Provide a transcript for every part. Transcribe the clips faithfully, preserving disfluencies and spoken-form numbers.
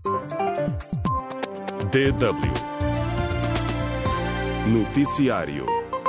D W Noticiário.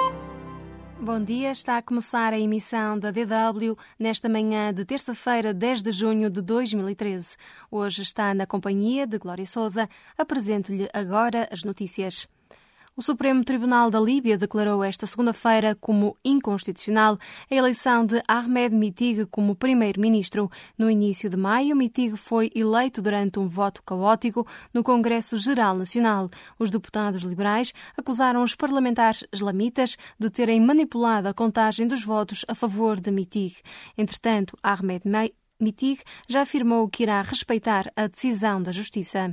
Bom dia, está a começar a emissão da D W nesta manhã de terça-feira, dez de junho de dois mil e treze. Hoje está na companhia de Glória Sousa. Apresento-lhe agora as notícias. O Supremo Tribunal da Líbia declarou esta segunda-feira como inconstitucional a eleição de Ahmed Mitig como primeiro-ministro. No início de maio, Mitig foi eleito durante um voto caótico no Congresso Geral Nacional. Os deputados liberais acusaram os parlamentares islamitas de terem manipulado a contagem dos votos a favor de Mitig. Entretanto, Ahmed Mitig já afirmou que irá respeitar a decisão da Justiça.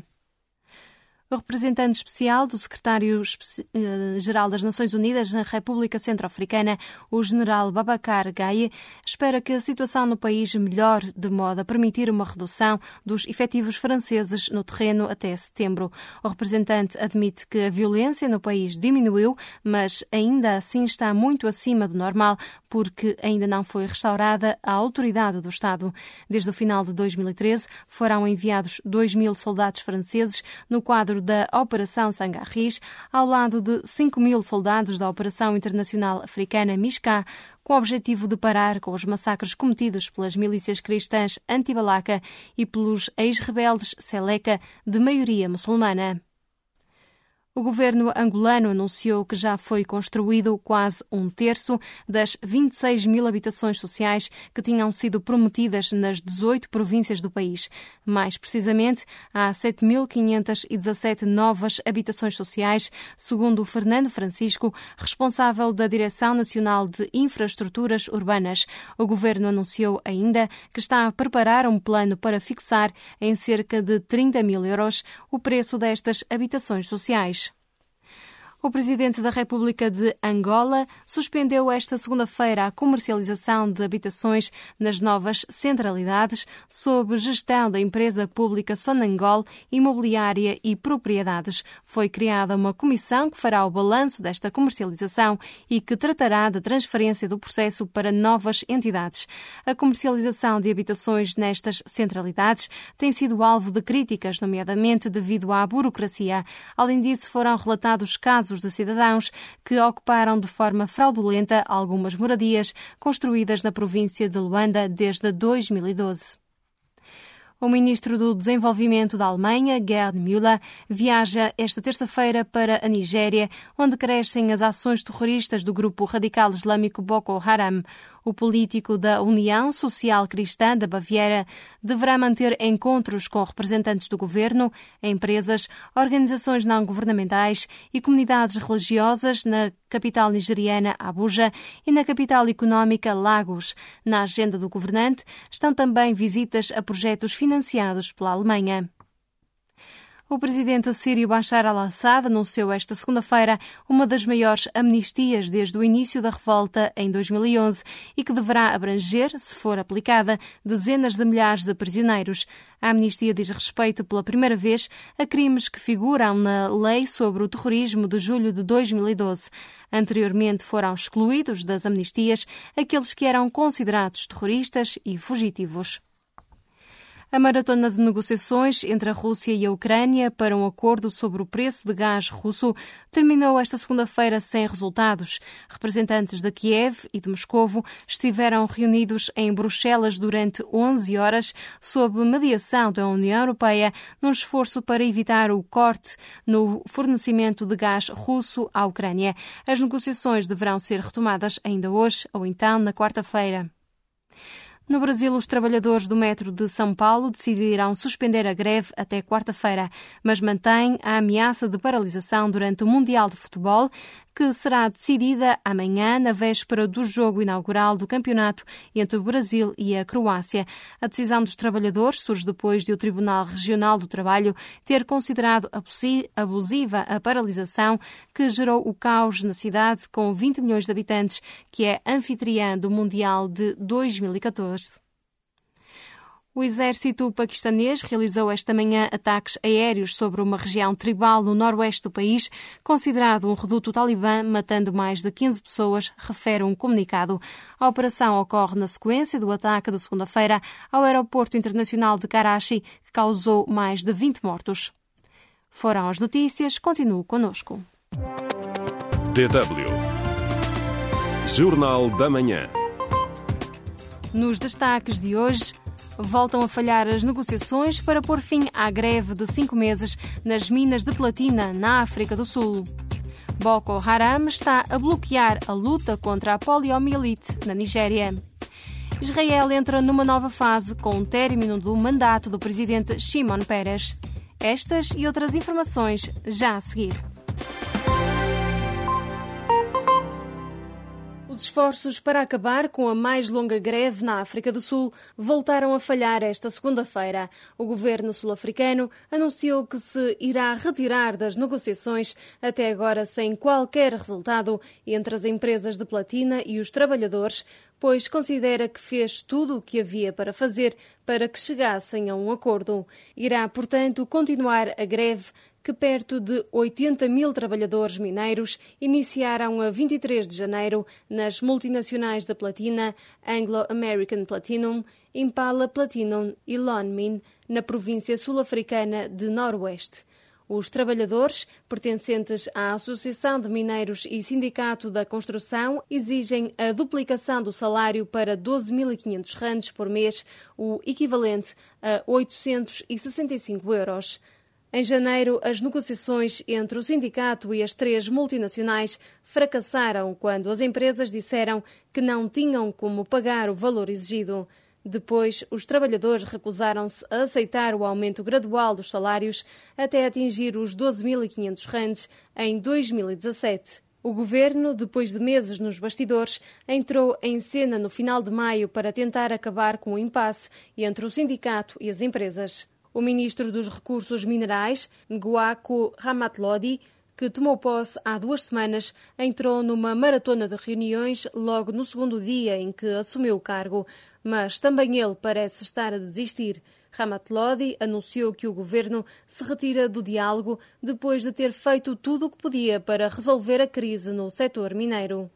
O representante especial do secretário-geral das Nações Unidas na República Centro-Africana, o general Babacar Gaye, espera que a situação no país melhore de modo a permitir uma redução dos efetivos franceses no terreno até setembro. O representante admite que a violência no país diminuiu, mas ainda assim está muito acima do normal, porque ainda não foi restaurada a autoridade do Estado. Desde o final de dois mil e treze, foram enviados dois mil soldados franceses no quadro da Operação Sangarris, ao lado de cinco mil soldados da Operação Internacional Africana MISCA, com o objetivo de parar com os massacres cometidos pelas milícias cristãs anti-Balaka e pelos ex-rebeldes Seleka, de maioria muçulmana. O governo angolano anunciou que já foi construído quase um terço das vinte e seis mil habitações sociais que tinham sido prometidas nas dezoito províncias do país. Mais precisamente, há sete mil quinhentas e dezassete novas habitações sociais, segundo Fernando Francisco, responsável da Direção Nacional de Infraestruturas Urbanas. O governo anunciou ainda que está a preparar um plano para fixar em cerca de trinta mil euros o preço destas habitações sociais. O presidente da República de Angola suspendeu esta segunda-feira a comercialização de habitações nas novas centralidades sob gestão da empresa pública Sonangol Imobiliária e Propriedades. Foi criada uma comissão que fará o balanço desta comercialização e que tratará da transferência do processo para novas entidades. A comercialização de habitações nestas centralidades tem sido alvo de críticas, nomeadamente devido à burocracia. Além disso, foram relatados casos de cidadãos que ocuparam de forma fraudulenta algumas moradias construídas na província de Luanda desde dois mil e doze. O ministro do Desenvolvimento da Alemanha, Gerd Müller, viaja esta terça-feira para a Nigéria, onde crescem as ações terroristas do grupo radical islâmico Boko Haram. O político da União Social Cristã da Baviera deverá manter encontros com representantes do governo, empresas, organizações não-governamentais e comunidades religiosas na capital nigeriana, Abuja, e na capital económica, Lagos. Na agenda do governante estão também visitas a projetos financiados pela Alemanha. O presidente sírio Bashar al-Assad anunciou esta segunda-feira uma das maiores amnistias desde o início da revolta em dois mil e onze e que deverá abranger, se for aplicada, dezenas de milhares de prisioneiros. A amnistia diz respeito pela primeira vez a crimes que figuram na Lei sobre o Terrorismo de julho de dois mil e doze. Anteriormente foram excluídos das amnistias aqueles que eram considerados terroristas e fugitivos. A maratona de negociações entre a Rússia e a Ucrânia para um acordo sobre o preço de gás russo terminou esta segunda-feira sem resultados. Representantes de Kiev e de Moscovo estiveram reunidos em Bruxelas durante onze horas sob mediação da União Europeia num esforço para evitar o corte no fornecimento de gás russo à Ucrânia. As negociações deverão ser retomadas ainda hoje ou então na quarta-feira. No Brasil, os trabalhadores do metro de São Paulo decidirão suspender a greve até quarta-feira, mas mantêm a ameaça de paralisação durante o Mundial de Futebol, que será decidida amanhã, na véspera do jogo inaugural do campeonato entre o Brasil e a Croácia. A decisão dos trabalhadores surge depois de o Tribunal Regional do Trabalho ter considerado abusiva a paralisação que gerou o caos na cidade, com vinte milhões de habitantes, que é anfitriã do Mundial de dois mil e catorze. O exército paquistanês realizou esta manhã ataques aéreos sobre uma região tribal no noroeste do país, considerado um reduto talibã, matando mais de quinze pessoas, refere um comunicado. A operação ocorre na sequência do ataque de segunda-feira ao aeroporto internacional de Karachi, que causou mais de vinte mortos. Foram as notícias. Continue connosco. D W Jornal da Manhã. Nos destaques de hoje, voltam a falhar as negociações para pôr fim à greve de cinco meses nas minas de platina na África do Sul. Boko Haram está a bloquear a luta contra a poliomielite na Nigéria. Israel entra numa nova fase com o término do mandato do presidente Shimon Peres. Estas e outras informações já a seguir. Os esforços para acabar com a mais longa greve na África do Sul voltaram a falhar esta segunda-feira. O governo sul-africano anunciou que se irá retirar das negociações, até agora sem qualquer resultado, entre as empresas de platina e os trabalhadores, pois considera que fez tudo o que havia para fazer para que chegassem a um acordo. Irá, portanto, continuar a greve, que perto de oitenta mil trabalhadores mineiros iniciaram a vinte e três de janeiro nas multinacionais da platina Anglo American Platinum, Impala Platinum e Lonmin, na província sul-africana de Noroeste. Os trabalhadores, pertencentes à Associação de Mineiros e Sindicato da Construção, exigem a duplicação do salário para doze mil e quinhentos randes por mês, o equivalente a oitocentos e sessenta e cinco euros. Em janeiro, as negociações entre o sindicato e as três multinacionais fracassaram quando as empresas disseram que não tinham como pagar o valor exigido. Depois, os trabalhadores recusaram-se a aceitar o aumento gradual dos salários até atingir os doze mil e quinhentos randes em dois mil e dezassete. O governo, depois de meses nos bastidores, entrou em cena no final de maio para tentar acabar com o impasse entre o sindicato e as empresas. O ministro dos Recursos Minerais, Ngwaco Ramatlodi, que tomou posse há duas semanas, entrou numa maratona de reuniões logo no segundo dia em que assumiu o cargo, mas também ele parece estar a desistir. Ramatlodi anunciou que o governo se retira do diálogo depois de ter feito tudo o que podia para resolver a crise no setor mineiro.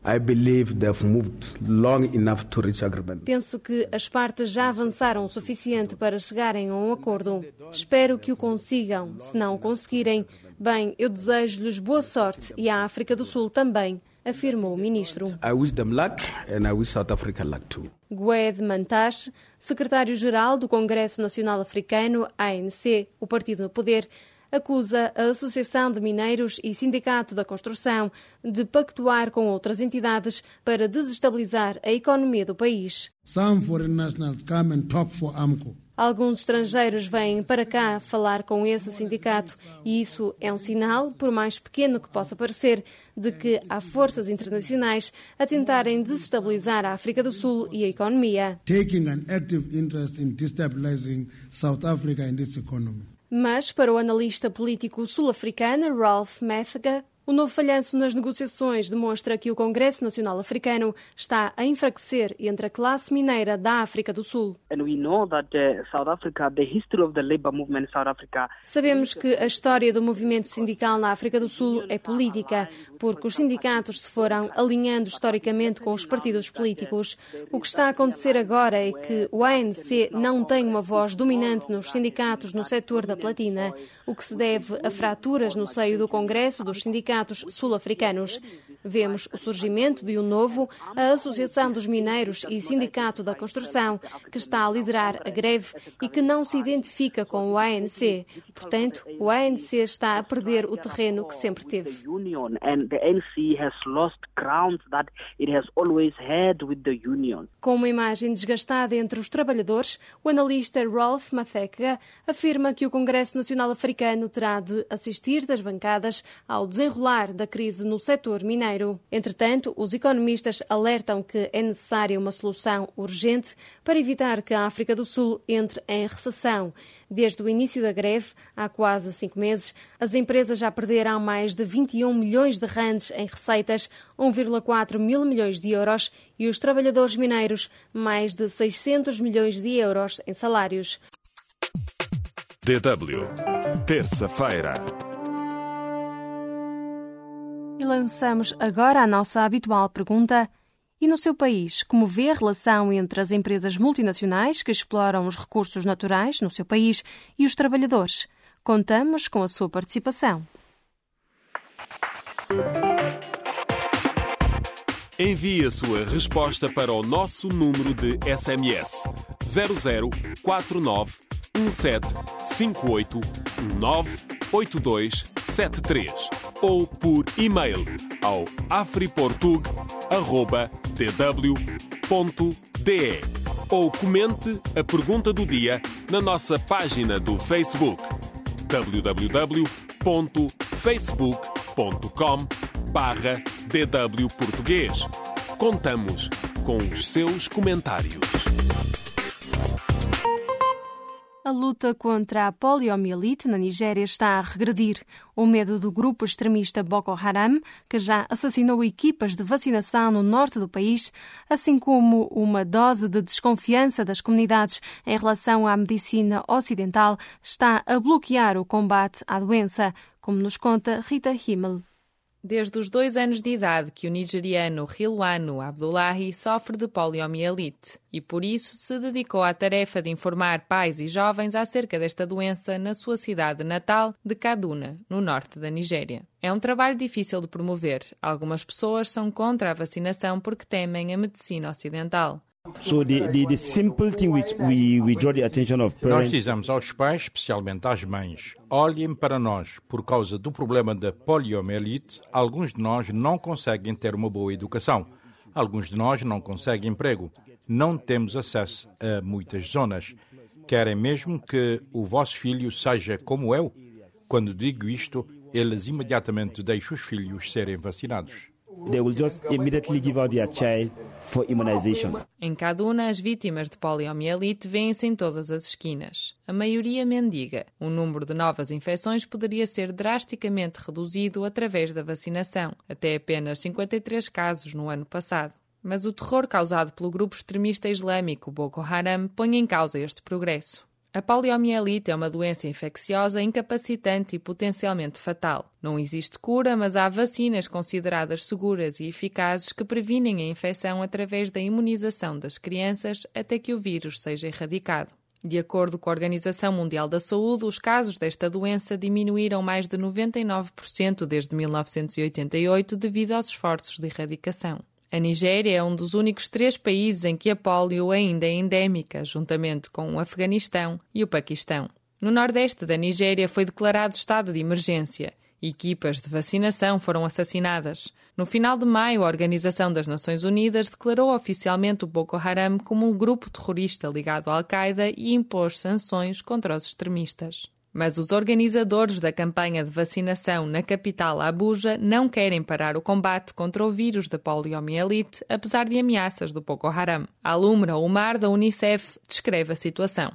Penso que as partes já avançaram o suficiente para chegarem a um acordo. Espero que o consigam. Se não o conseguirem, bem, eu desejo-lhes boa sorte e à África do Sul também, afirmou o ministro. I wish them luck and I wish South Africa luck too. Gwed Mantashe, secretário-geral do Congresso Nacional Africano, A N C, o partido no poder, acusa a Associação de Mineiros e Sindicato da Construção de pactuar com outras entidades para desestabilizar a economia do país. Some foreign nationals come and talk for AMCO. Alguns estrangeiros vêm para cá falar com esse sindicato e isso é um sinal, por mais pequeno que possa parecer, de que há forças internacionais a tentarem desestabilizar a África do Sul e a economia. Taking an active interest in destabilizing South Africa and its economy. Mas, para o analista político sul-africano Ralph Mathega, o novo falhanço nas negociações demonstra que o Congresso Nacional Africano está a enfraquecer entre a classe mineira da África do Sul. Sabemos que a história do movimento sindical na África do Sul é política, porque os sindicatos se foram alinhando historicamente com os partidos políticos. O que está a acontecer agora é que o A N C não tem uma voz dominante nos sindicatos no setor da platina, o que se deve a fraturas no seio do Congresso dos sindicatos sul-africanos. Vemos o surgimento de um novo, a Associação dos Mineiros e Sindicato da Construção, que está a liderar a greve e que não se identifica com o A N C. Portanto, o A N C está a perder o terreno que sempre teve. Com uma imagem desgastada entre os trabalhadores, o analista Ralph Mathega afirma que o Congresso Nacional Africano terá de assistir das bancadas ao desenrolar da crise no setor mineiro. Janeiro. Entretanto, os economistas alertam que é necessária uma solução urgente para evitar que a África do Sul entre em recessão. Desde o início da greve, há quase cinco meses, as empresas já perderam mais de vinte e um milhões de randes em receitas, um vírgula quatro mil milhões de euros, e os trabalhadores mineiros mais de seiscentos milhões de euros em salários. D W, terça-feira. E lançamos agora a nossa habitual pergunta. E no seu país, como vê a relação entre as empresas multinacionais que exploram os recursos naturais no seu país e os trabalhadores? Contamos com a sua participação. Envie a sua resposta para o nosso número de S M S zero zero quatro nove um sete cinco oito um nove oito dois sete três ou por e-mail ao afriportug arroba d w ponto d e ou comente a pergunta do dia na nossa página do Facebook w w w ponto facebook ponto com barra d w português. Contamos com os seus comentários. A luta contra a poliomielite na Nigéria está a regredir. O medo do grupo extremista Boko Haram, que já assassinou equipas de vacinação no norte do país, assim como uma dose de desconfiança das comunidades em relação à medicina ocidental, está a bloquear o combate à doença, como nos conta Rita Himmel. Desde os dois anos de idade que o nigeriano Rilwanu Abdullahi sofre de poliomielite e por isso se dedicou à tarefa de informar pais e jovens acerca desta doença na sua cidade natal de Kaduna, no norte da Nigéria. É um trabalho difícil de promover. Algumas pessoas são contra a vacinação porque temem a medicina ocidental. So the, the, the simple thing which we, we draw the attention of parents... Nós dizemos aos pais, especialmente às mães, olhem para nós. Por causa do problema da poliomielite, alguns de nós não conseguem ter uma boa educação. Alguns de nós não conseguem emprego. Não temos acesso a muitas zonas. Querem mesmo que o vosso filho seja como eu? Quando digo isto, eles imediatamente deixam os filhos serem vacinados. They will just immediately give out their child for immunization. Em Kaduna, as vítimas de poliomielite vêem-se em todas as esquinas. A maioria mendiga. O número de novas infecções poderia ser drasticamente reduzido através da vacinação, até apenas cinquenta e três casos no ano passado. Mas o terror causado pelo grupo extremista islâmico Boko Haram põe em causa este progresso. A poliomielite é uma doença infecciosa, incapacitante e potencialmente fatal. Não existe cura, mas há vacinas consideradas seguras e eficazes que previnem a infecção através da imunização das crianças até que o vírus seja erradicado. De acordo com a Organização Mundial da Saúde, os casos desta doença diminuíram mais de noventa e nove por cento desde mil novecentos e oitenta e oito devido aos esforços de erradicação. A Nigéria é um dos únicos três países em que a polio ainda é endémica, juntamente com o Afeganistão e o Paquistão. No nordeste da Nigéria foi declarado estado de emergência. Equipas de vacinação foram assassinadas. No final de maio, a Organização das Nações Unidas declarou oficialmente o Boko Haram como um grupo terrorista ligado à Al-Qaeda e impôs sanções contra os extremistas. Mas os organizadores da campanha de vacinação na capital Abuja não querem parar o combate contra o vírus da poliomielite, apesar de ameaças do Boko Haram. Alumra Omar, da Unicef, descreve a situação.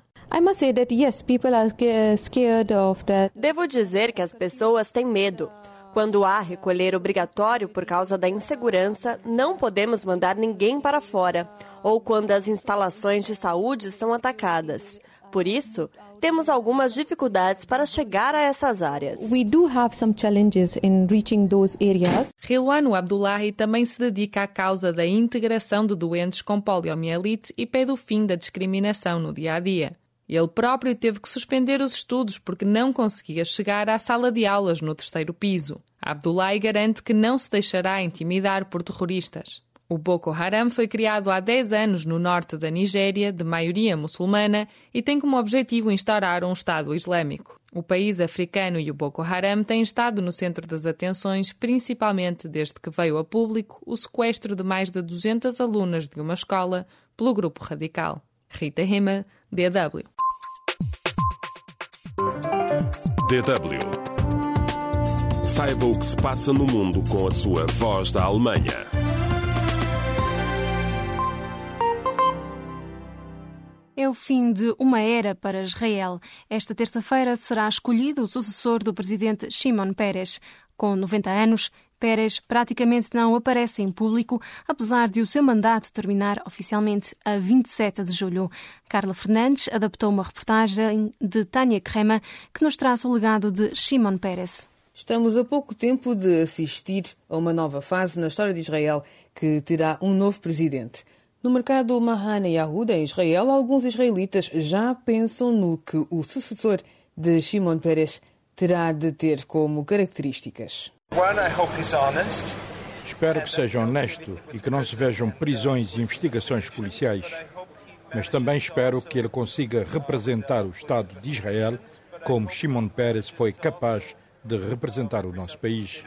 Devo dizer que as pessoas têm medo. Quando há recolher obrigatório por causa da insegurança, não podemos mandar ninguém para fora, ou quando as instalações de saúde são atacadas. Por isso, temos algumas dificuldades para chegar a essas áreas. We do have some challenges in reaching those areas. Rilwanu Abdullahi também se dedica à causa da integração de doentes com poliomielite e pede o fim da discriminação no dia-a-dia. Ele próprio teve que suspender os estudos porque não conseguia chegar à sala de aulas no terceiro piso. Abdullahi garante que não se deixará intimidar por terroristas. O Boko Haram foi criado há dez anos no norte da Nigéria, de maioria muçulmana, e tem como objetivo instaurar um Estado islâmico. O país africano e o Boko Haram têm estado no centro das atenções, principalmente desde que veio a público o sequestro de mais de duzentas alunas de uma escola pelo grupo radical. Rita Himmel, D W. D W Saiba o que se passa no mundo com a sua Voz da Alemanha. É o fim de uma era para Israel. Esta terça-feira será escolhido o sucessor do presidente Shimon Peres. Com noventa anos, Peres praticamente não aparece em público, apesar de o seu mandato terminar oficialmente a vinte e sete de julho. Carla Fernandes adaptou uma reportagem de Tânia Crema que nos traz o legado de Shimon Peres. Estamos a pouco tempo de assistir a uma nova fase na história de Israel, que terá um novo presidente. No mercado Mahan Yehuda, em Israel, alguns israelitas já pensam no que o sucessor de Shimon Peres terá de ter como características. Espero que seja honesto e que não se vejam prisões e investigações policiais, mas também espero que ele consiga representar o Estado de Israel como Shimon Peres foi capaz de representar o nosso país.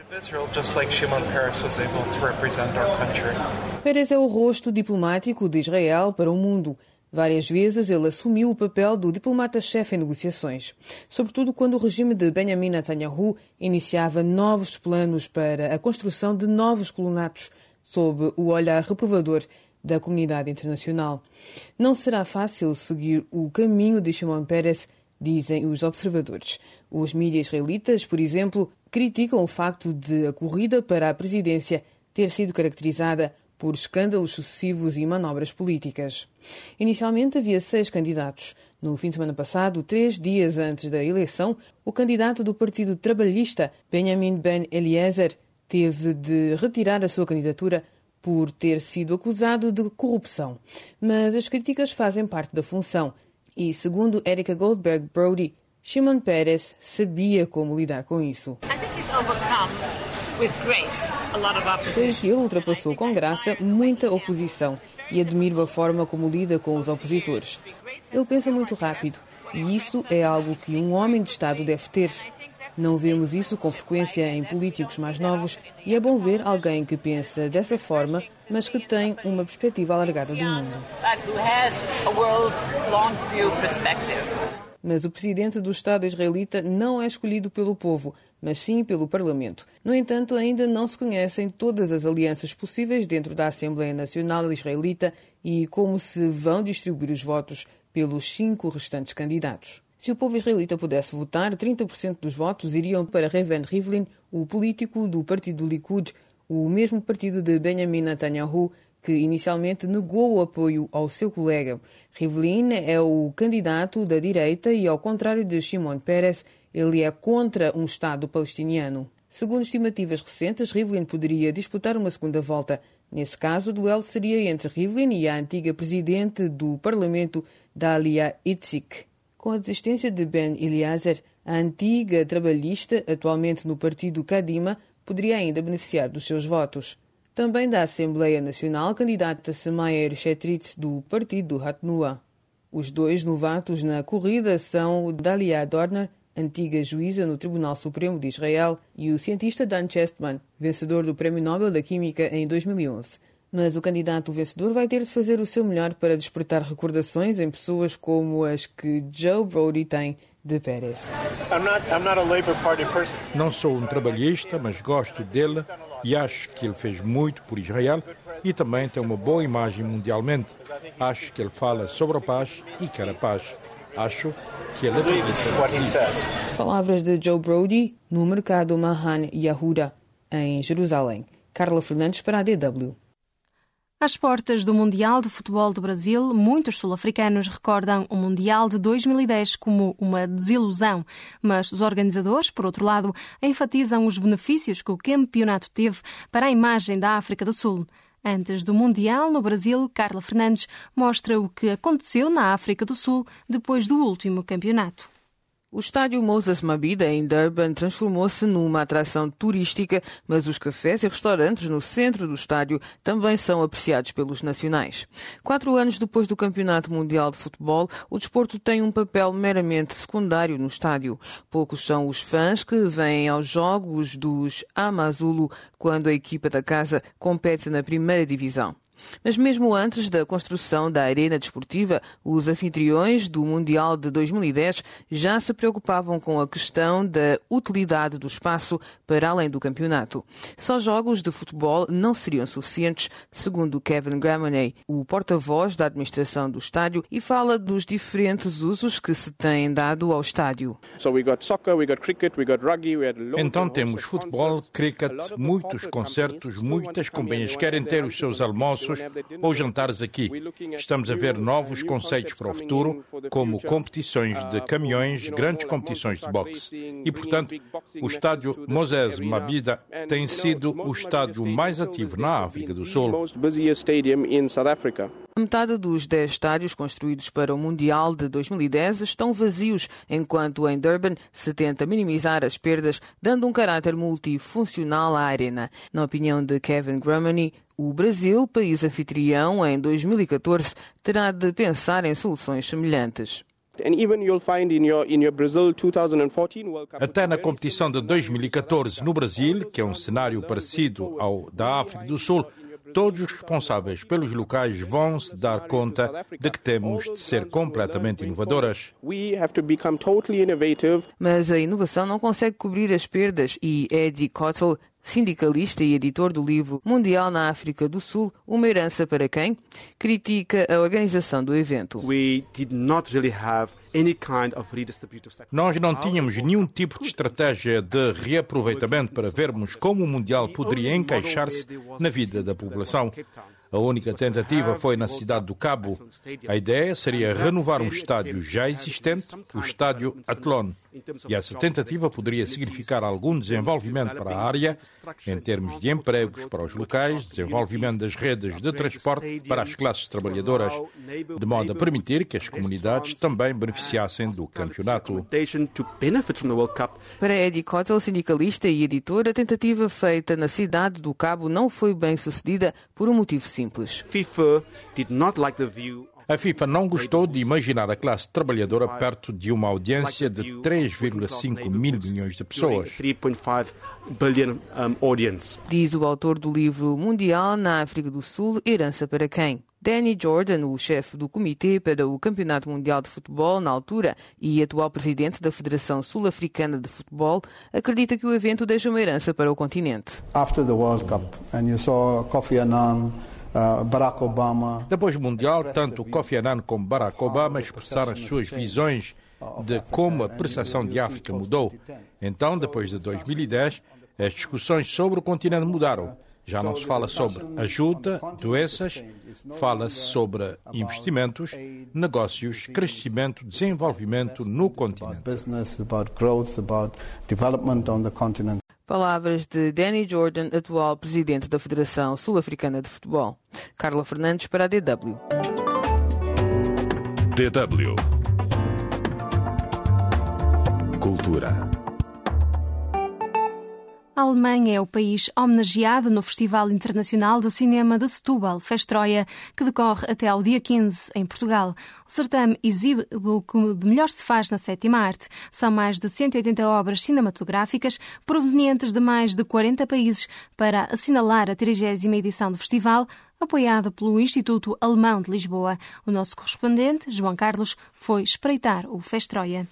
Peres é o rosto diplomático de Israel para o mundo. Várias vezes ele assumiu o papel do diplomata-chefe em negociações, sobretudo quando o regime de Benjamin Netanyahu iniciava novos planos para a construção de novos colonatos, sob o olhar reprovador da comunidade internacional. Não será fácil seguir o caminho de Shimon Peres, dizem os observadores. Os mídias israelitas, por exemplo, criticam o facto de a corrida para a presidência ter sido caracterizada por escândalos sucessivos e manobras políticas. Inicialmente havia seis candidatos. No fim de semana passado, três dias antes da eleição, o candidato do Partido Trabalhista, Benjamin Ben Eliezer, teve de retirar a sua candidatura por ter sido acusado de corrupção. Mas as críticas fazem parte da função. E, segundo Erica Goldberg Brody, Shimon Peres sabia como lidar com isso. Creio que ele ultrapassou com graça muita oposição e admiro a forma como lida com os opositores. Ele pensa muito rápido e isso é algo que um homem de Estado deve ter. Não vemos isso com frequência em políticos mais novos e é bom ver alguém que pensa dessa forma, mas que tem uma perspectiva alargada do mundo. Mas o presidente do Estado israelita não é escolhido pelo povo, mas sim pelo Parlamento. No entanto, ainda não se conhecem todas as alianças possíveis dentro da Assembleia Nacional Israelita e como se vão distribuir os votos pelos cinco restantes candidatos. Se o povo israelita pudesse votar, trinta por cento dos votos iriam para Reuven Rivlin, o político do partido Likud, o mesmo partido de Benjamin Netanyahu, que inicialmente negou o apoio ao seu colega. Rivlin é o candidato da direita e, ao contrário de Shimon Peres, ele é contra um Estado palestiniano. Segundo estimativas recentes, Rivlin poderia disputar uma segunda volta. Nesse caso, o duelo seria entre Rivlin e a antiga presidente do Parlamento, Dalia Itzik. Com a desistência de Ben Eliezer, a antiga trabalhista, atualmente no partido Kadima, poderia ainda beneficiar dos seus votos. Também da Assembleia Nacional, candidata-se Mayer Shetrit, do partido Hatnua. Os dois novatos na corrida são Dalia Dorner, antiga juíza no Tribunal Supremo de Israel, e o cientista Dan Chestman, vencedor do Prémio Nobel da Química em dois mil e onze. Mas o candidato vencedor vai ter de fazer o seu melhor para despertar recordações em pessoas como as que Joe Brody tem de Peres. Não sou um trabalhista, mas gosto dele e acho que ele fez muito por Israel e também tem uma boa imagem mundialmente. Acho que ele fala sobre a paz e quer a paz. Acho que ele acredita. Palavras de Joe Brody no mercado Mahan Yehuda, em Jerusalém. Carla Fernandes para a D W. Às portas do Mundial de Futebol do Brasil, muitos sul-africanos recordam o Mundial de dois mil e dez como uma desilusão, mas os organizadores, por outro lado, enfatizam os benefícios que o campeonato teve para a imagem da África do Sul. Antes do Mundial no Brasil, Carla Fernandes mostra o que aconteceu na África do Sul depois do último campeonato. O estádio Moses Mabhida, em Durban, transformou-se numa atração turística, mas os cafés e restaurantes no centro do estádio também são apreciados pelos nacionais. Quatro anos depois do Campeonato Mundial de Futebol, o desporto tem um papel meramente secundário no estádio. Poucos são os fãs que vêm aos jogos dos Amazulu quando a equipa da casa compete na primeira divisão. Mas mesmo antes da construção da arena desportiva, os anfitriões do Mundial de dois mil e dez já se preocupavam com a questão da utilidade do espaço para além do campeonato. Só jogos de futebol não seriam suficientes, segundo Kevin Gramoney, o porta-voz da administração do estádio, e fala dos diferentes usos que se têm dado ao estádio. Então temos futebol, cricket, muitos concertos, muitas companhias querem ter os seus almoços ou jantares aqui. Estamos a ver novos conceitos para o futuro, como competições de caminhões, grandes competições de boxe. E, portanto, o estádio Moses Mabhida tem sido o estádio mais ativo na África do Sul. Metade dos dez estádios construídos para o Mundial de dois mil e dez estão vazios, enquanto em Durban se tenta minimizar as perdas, dando um caráter multifuncional à arena. Na opinião de Kevin Gramoney, o Brasil, país anfitrião, em dois mil e catorze, terá de pensar em soluções semelhantes. Até na competição de dois mil e catorze no Brasil, que é um cenário parecido ao da África do Sul, todos os responsáveis pelos locais vão se dar conta de que temos de ser completamente inovadoras. Mas a inovação não consegue cobrir as perdas e Eddie Cottle, sindicalista e editor do livro Mundial na África do Sul, Uma Herança para Quem?, critica a organização do evento. Nós não tínhamos nenhum tipo de estratégia de reaproveitamento para vermos como o Mundial poderia encaixar-se na vida da população. A única tentativa foi na cidade do Cabo. A ideia seria renovar um estádio já existente, o estádio Athlone. E essa tentativa poderia significar algum desenvolvimento para a área, em termos de empregos para os locais, desenvolvimento das redes de transporte para as classes trabalhadoras, de modo a permitir que as comunidades também beneficiassem do campeonato. Para Eddie Cottle, sindicalista e editor, a tentativa feita na cidade do Cabo não foi bem sucedida por um motivo simples. A FIFA não gostou de imaginar a classe trabalhadora perto de uma audiência de três vírgula cinco mil milhões de pessoas. Diz o autor do livro Mundial na África do Sul, Herança para Quem? Danny Jordan, o chefe do Comitê para o Campeonato Mundial de Futebol na altura e atual presidente da Federação Sul-Africana de Futebol, acredita que o evento deixa uma herança para o continente. After the World Cup, and you saw Kofi Annan, Uh, Barack Obama. Depois do Mundial, tanto Kofi Annan como Barack Obama expressaram as suas visões de como a percepção de África mudou. Então, depois de dois mil e dez, as discussões sobre o continente mudaram. Já não se fala sobre ajuda, doenças, fala-se sobre investimentos, negócios, crescimento, desenvolvimento no continente. Palavras de Danny Jordan, atual presidente da Federação Sul-Africana de Futebol. Carla Fernandes para a D W. D W. Cultura. A Alemanha é o país homenageado no Festival Internacional do Cinema de Setúbal, Festroia, que decorre até ao dia quinze, em Portugal. O certame exibe o que de melhor se faz na sétima arte. São mais de cento e oitenta obras cinematográficas provenientes de mais de quarenta países para assinalar a trigésima edição do festival, apoiada pelo Instituto Alemão de Lisboa. O nosso correspondente, João Carlos, foi espreitar o Festroia.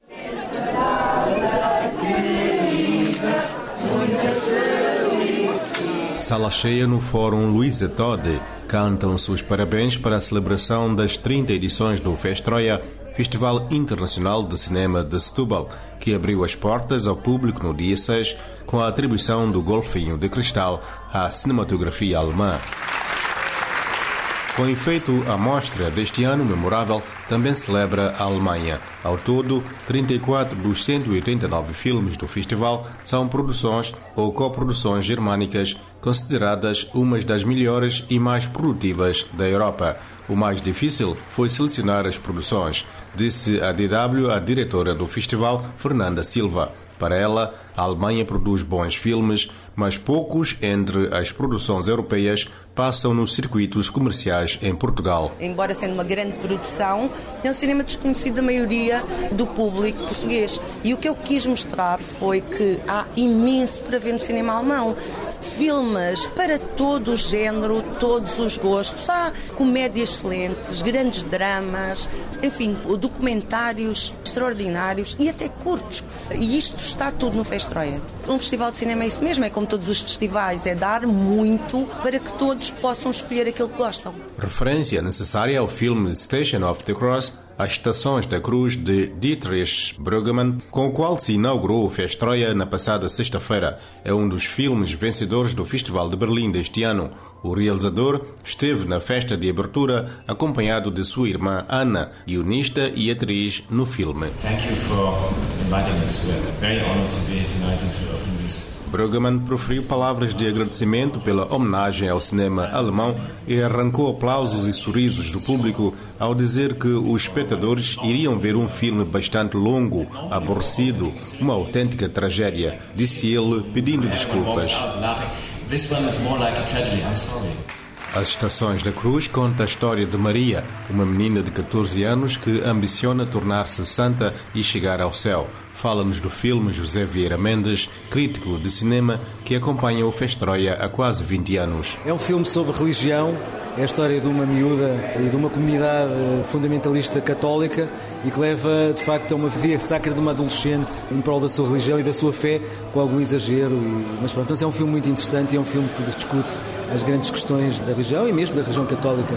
Sala cheia no Fórum Luísa Todi. Cantam-se os parabéns para a celebração das trinta edições do Festroia, Festival Internacional de Cinema de Setúbal, que abriu as portas ao público no dia seis com a atribuição do Golfinho de Cristal à cinematografia alemã. Com efeito, a mostra deste ano memorável também celebra a Alemanha. Ao todo, trinta e quatro dos cento e oitenta e nove filmes do festival são produções ou coproduções germânicas, consideradas umas das melhores e mais produtivas da Europa. O mais difícil foi selecionar as produções, disse a D W a diretora do festival, Fernanda Silva. Para ela, a Alemanha produz bons filmes, mas poucos entre as produções europeias passam nos circuitos comerciais em Portugal. Embora sendo uma grande produção, é um cinema desconhecido da maioria do público português. E o que eu quis mostrar foi que há imenso para ver no cinema alemão. Filmes para todo o género, todos os gostos. Há comédias excelentes, grandes dramas, enfim, documentários extraordinários e até curtos. E isto está tudo no Festroia. Um festival de cinema é isso mesmo, é como todos os festivais, é dar muito para que todos possam escolher aquilo que gostam. Referência necessária ao filme Station of the Cross, As Estações da Cruz, de Dietrich Bruggemann, com o qual se inaugurou o Festroia na passada sexta-feira. É um dos filmes vencedores do Festival de Berlim deste ano. O realizador esteve na festa de abertura acompanhado de sua irmã Ana, guionista e atriz no filme. Thank you for inviting us. We're very honored to be here tonight and to open this. Bruggemann proferiu palavras de agradecimento pela homenagem ao cinema alemão e arrancou aplausos e sorrisos do público ao dizer que os espectadores iriam ver um filme bastante longo, aborrecido, uma autêntica tragédia, disse ele, pedindo desculpas. As Estações da Cruz conta a história de Maria, uma menina de catorze anos que ambiciona tornar-se santa e chegar ao céu. Fala-nos do filme José Vieira Mendes, crítico de cinema, que acompanha o Festroia há quase vinte anos. É um filme sobre religião, é a história de uma miúda e de uma comunidade fundamentalista católica e que leva, de facto, a uma via sacra de uma adolescente em prol da sua religião e da sua fé, com algum exagero. E, mas pronto, mas é um filme muito interessante e é um filme que discute as grandes questões da religião e mesmo da religião católica.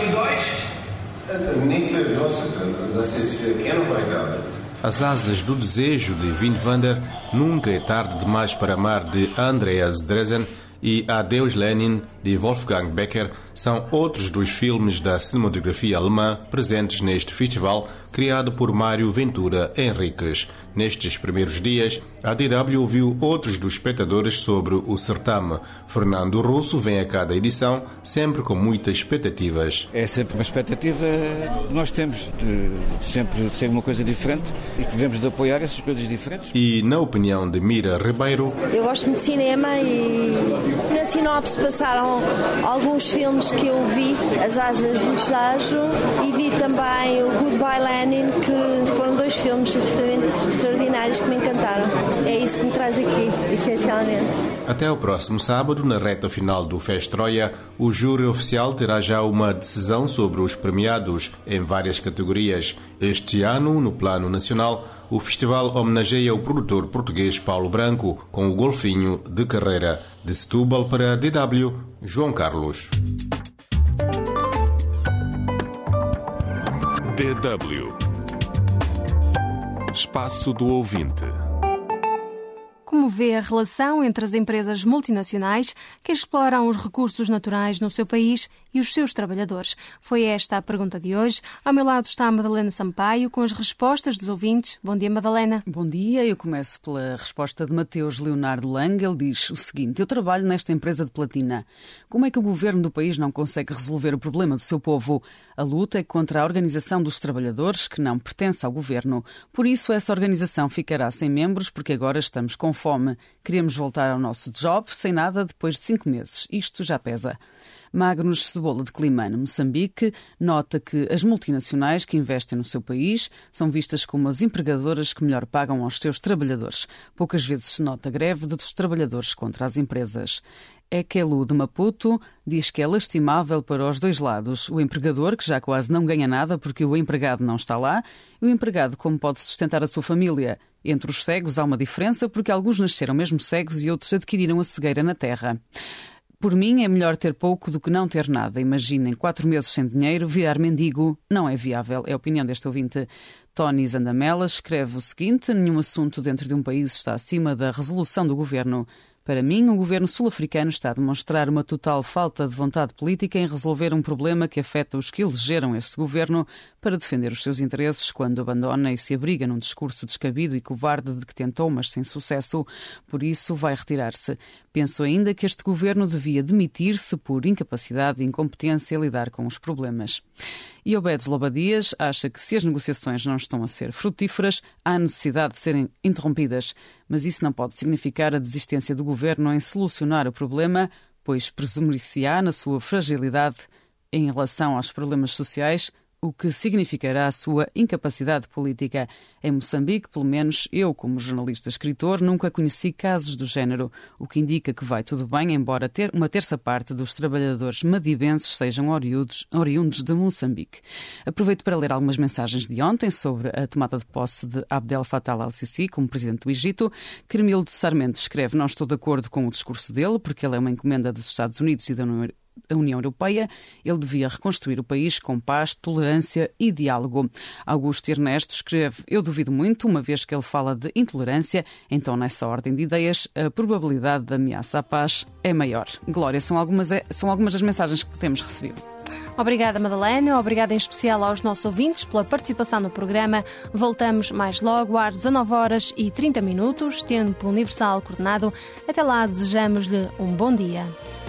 As Asas do Desejo, de Wim Wenders, Nunca é Tarde Demais para Amar, de Andreas Dresen, e Adeus Lenin, de Wolfgang Becker, são outros dos filmes da cinematografia alemã presentes neste festival, criado por Mário Ventura Henriques. Nestes primeiros dias, a D W ouviu outros dos espectadores sobre o certame. Fernando Russo vem a cada edição, sempre com muitas expectativas. É sempre uma expectativa que nós temos, de sempre de ser uma coisa diferente e que devemos de apoiar essas coisas diferentes. E, na opinião de Mira Ribeiro... Eu gosto muito de cinema e na sinopse passaram alguns filmes que eu vi, As Asas do Desejo, e vi também o Goodbye Lenin, que foram dois filmes absolutamente extraordinários que me encantaram. É isso que me traz aqui, essencialmente. Até o próximo sábado, na reta final do Festroia, o júri oficial terá já uma decisão sobre os premiados em várias categorias. Este ano, no plano nacional, o festival homenageia o produtor português Paulo Branco com o Golfinho de Carreira. De Setúbal para a D W, João Carlos. D W Espaço do Ouvinte. Como vê a relação entre as empresas multinacionais que exploram os recursos naturais no seu país e os seus trabalhadores? Foi esta a pergunta de hoje. Ao meu lado está a Madalena Sampaio com as respostas dos ouvintes. Bom dia, Madalena. Bom dia. Eu começo pela resposta de Mateus Leonardo Lang. Ele diz o seguinte: eu trabalho nesta empresa de platina. Como é que o governo do país não consegue resolver o problema do seu povo? A luta é contra a organização dos trabalhadores, que não pertence ao governo. Por isso, essa organização ficará sem membros, porque agora estamos com fome. Queremos voltar ao nosso job sem nada depois de cinco meses. Isto já pesa. Magnus Cebola de Climane, Moçambique, nota que as multinacionais que investem no seu país são vistas como as empregadoras que melhor pagam aos seus trabalhadores. Poucas vezes se nota greve dos trabalhadores contra as empresas. Ekelu de Maputo diz que é lastimável para os dois lados. O empregador, que já quase não ganha nada porque o empregado não está lá, e o empregado, como pode sustentar a sua família. Entre os cegos há uma diferença porque alguns nasceram mesmo cegos e outros adquiriram a cegueira na terra. Por mim, é melhor ter pouco do que não ter nada. Imaginem, quatro meses sem dinheiro, virar mendigo não é viável. É a opinião deste ouvinte. Tony Zandamela escreve o seguinte: nenhum assunto dentro de um país está acima da resolução do governo. Para mim, o governo sul-africano está a demonstrar uma total falta de vontade política em resolver um problema que afeta os que elegeram este governo para defender os seus interesses quando abandona e se abriga num discurso descabido e covarde de que tentou, mas sem sucesso. Por isso, vai retirar-se. Penso ainda que este governo devia demitir-se por incapacidade e incompetência a lidar com os problemas. E Obedes Lobadias acha que se as negociações não estão a ser frutíferas, há necessidade de serem interrompidas. Mas isso não pode significar a desistência do governo em solucionar o problema, pois presumir-se-á na sua fragilidade em relação aos problemas sociais, o que significará a sua incapacidade política. Em Moçambique, pelo menos eu, como jornalista escritor, nunca conheci casos do género, o que indica que vai tudo bem, embora ter uma terça parte dos trabalhadores madibenses sejam oriundos, oriundos de Moçambique. Aproveito para ler algumas mensagens de ontem sobre a tomada de posse de Abdel Fattah al-Sisi como presidente do Egito. Carmelo de Sarmento escreve: não estou de acordo com o discurso dele, porque ele é uma encomenda dos Estados Unidos e da União Europeia. A União Europeia, ele devia reconstruir o país com paz, tolerância e diálogo. Augusto Ernesto escreve: eu duvido muito, uma vez que ele fala de intolerância, então nessa ordem de ideias a probabilidade de ameaça à paz é maior. Glória, são algumas, são algumas das mensagens que temos recebido. Obrigada, Madalena. Obrigada em especial aos nossos ouvintes pela participação no programa. Voltamos mais logo às dezanove horas e trinta minutos, tempo universal coordenado. Até lá, desejamos-lhe um bom dia.